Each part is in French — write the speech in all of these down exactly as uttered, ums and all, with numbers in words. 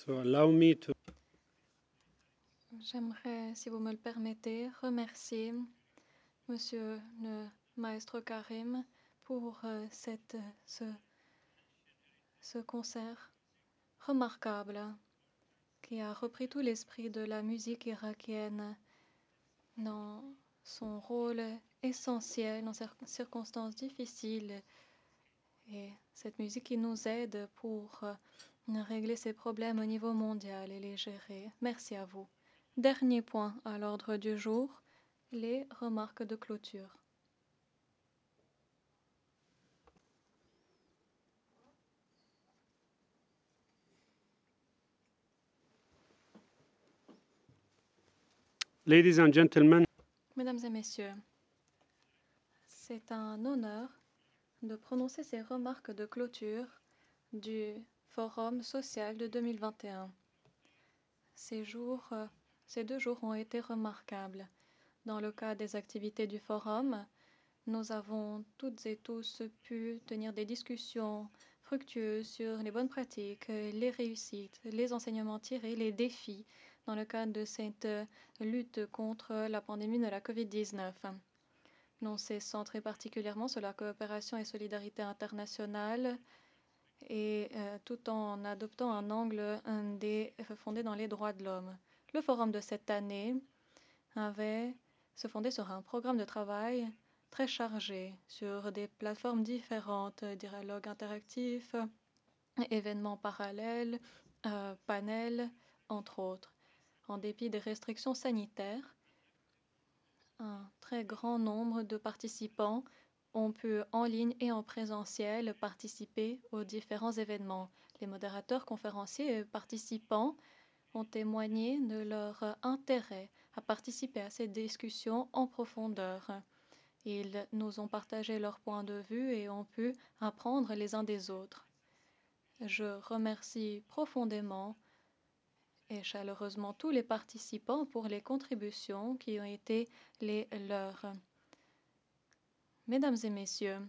So allow me to J'aimerais, si vous me le permettez, remercier Monsieur le Maestro Karim pour euh, cette, ce, ce concert remarquable qui a repris tout l'esprit de la musique irakienne dans son rôle essentiel dans ces circonstances difficiles et cette musique qui nous aide pour euh, régler ces problèmes au niveau mondial et les gérer. Merci à vous. Dernier point à l'ordre du jour, les remarques de clôture. ladies and gentlemen, Mesdames et messieurs, c'est un honneur de prononcer ces remarques de clôture du Forum social de deux mille vingt et un. Ces jours, euh, ces deux jours ont été remarquables. Dans le cadre des activités du forum, nous avons toutes et tous pu tenir des discussions fructueuses sur les bonnes pratiques, les réussites, les enseignements tirés, les défis dans le cadre de cette euh, lutte contre la pandémie de la covid dix-neuf. Nous s'est centré particulièrement sur la coopération et solidarité internationale et euh, tout en adoptant un angle un des, fondé dans les droits de l'homme. Le forum de cette année avait se fondé sur un programme de travail très chargé sur des plateformes différentes, dialogues interactifs, événements parallèles, euh, panels, entre autres. En dépit des restrictions sanitaires, un très grand nombre de participants ont pu en ligne et en présentiel participer aux différents événements. Les modérateurs, conférenciers et participants ont témoigné de leur intérêt à participer à ces discussions en profondeur. Ils nous ont partagé leurs points de vue et ont pu apprendre les uns des autres. Je remercie profondément et chaleureusement tous les participants pour les contributions qui ont été les leurs. Mesdames et messieurs,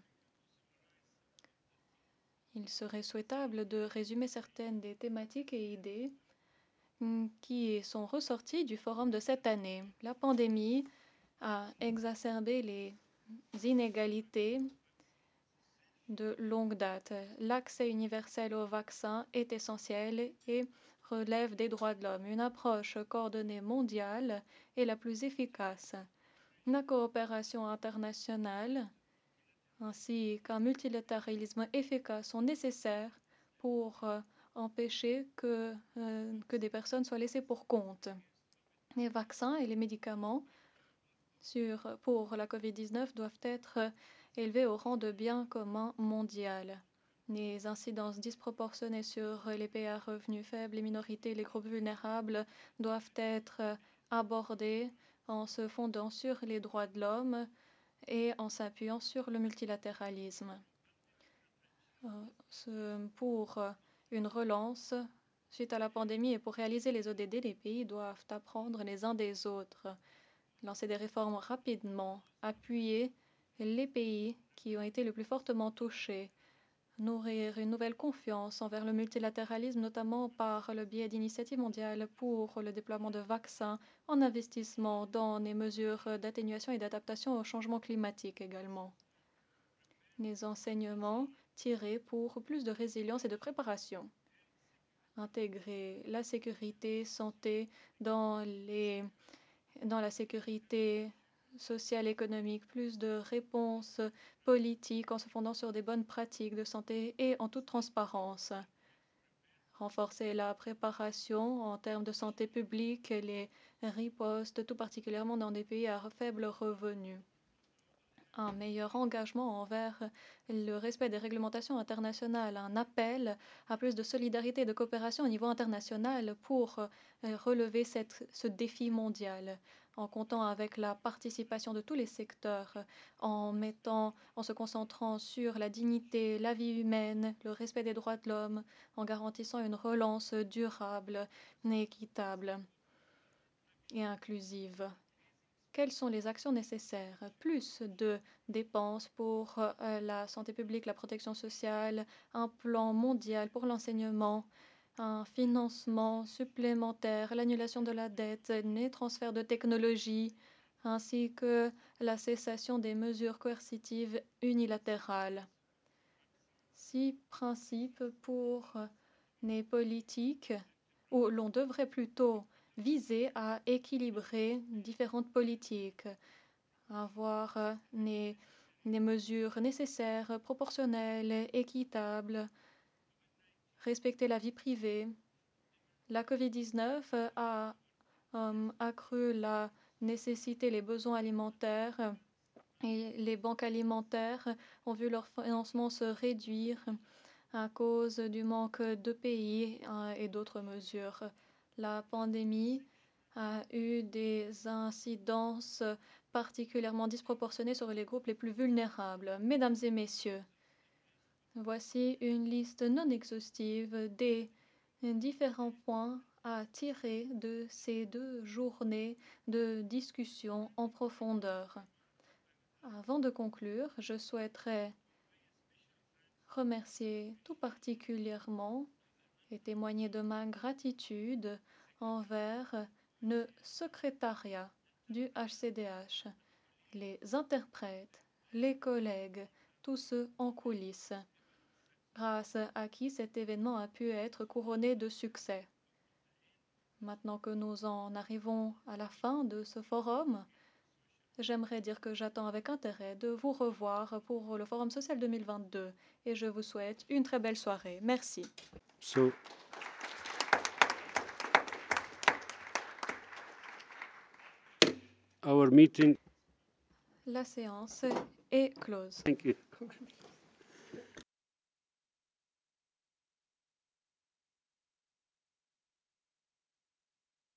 il serait souhaitable de résumer certaines des thématiques et idées qui sont ressorties du forum de cette année. La pandémie a exacerbé les inégalités de longue date. L'accès universel au vaccin est essentiel et relève des droits de l'homme. Une approche coordonnée mondiale est la plus efficace. La coopération internationale ainsi qu'un multilatéralisme efficace sont nécessaires pour euh, empêcher que, euh, que des personnes soient laissées pour compte. Les vaccins et les médicaments sur, pour la covid dix-neuf doivent être élevés au rang de bien commun mondial. Les incidences disproportionnées sur les pays à revenus faibles, les minorités et les groupes vulnérables doivent être abordées en se fondant sur les droits de l'homme et en s'appuyant sur le multilatéralisme. Pour une relance suite à la pandémie et pour réaliser les O D D, les pays doivent apprendre les uns des autres, lancer des réformes rapidement, appuyer les pays qui ont été le plus fortement touchés, nourrir une nouvelle confiance envers le multilatéralisme, notamment par le biais d'initiatives mondiales pour le déploiement de vaccins, en investissement dans des mesures d'atténuation et d'adaptation au changement climatique également. Les enseignements tirés pour plus de résilience et de préparation. Intégrer la sécurité, santé dans, les, dans la sécurité sociale, économique, plus de réponses politiques en se fondant sur des bonnes pratiques de santé et en toute transparence. Renforcer la préparation en termes de santé publique, les ripostes, tout particulièrement dans des pays à faible revenu. Un meilleur engagement envers le respect des réglementations internationales, un appel à plus de solidarité et de coopération au niveau international pour relever cette, ce défi mondial, en comptant avec la participation de tous les secteurs, en mettant, en se concentrant sur la dignité, la vie humaine, le respect des droits de l'homme, en garantissant une relance durable, équitable et inclusive. Quelles sont les actions nécessaires? Plus de dépenses pour euh, la santé publique, la protection sociale, un plan mondial pour l'enseignement, un financement supplémentaire, l'annulation de la dette, les transferts de technologie, ainsi que la cessation des mesures coercitives unilatérales. Six principes pour les politiques, où l'on devrait plutôt viser à équilibrer différentes politiques, avoir les, les mesures nécessaires, proportionnelles, équitables, respecter la vie privée. La covid dix-neuf a um, accru la nécessité, les besoins alimentaires et les banques alimentaires ont vu leur financement se réduire à cause du manque de pays euh, et d'autres mesures. La pandémie a eu des incidences particulièrement disproportionnées sur les groupes les plus vulnérables. Mesdames et messieurs, voici une liste non exhaustive des différents points à tirer de ces deux journées de discussion en profondeur. Avant de conclure, je souhaiterais remercier tout particulièrement et témoigner de ma gratitude envers le secrétariat du H C D H, les interprètes, les collègues, tous ceux en coulisses, grâce à qui cet événement a pu être couronné de succès. Maintenant que nous en arrivons à la fin de ce forum, j'aimerais dire que j'attends avec intérêt de vous revoir pour le Forum social deux mille vingt-deux et je vous souhaite une très belle soirée. Merci. So, our meeting. La séance est close. Thank you.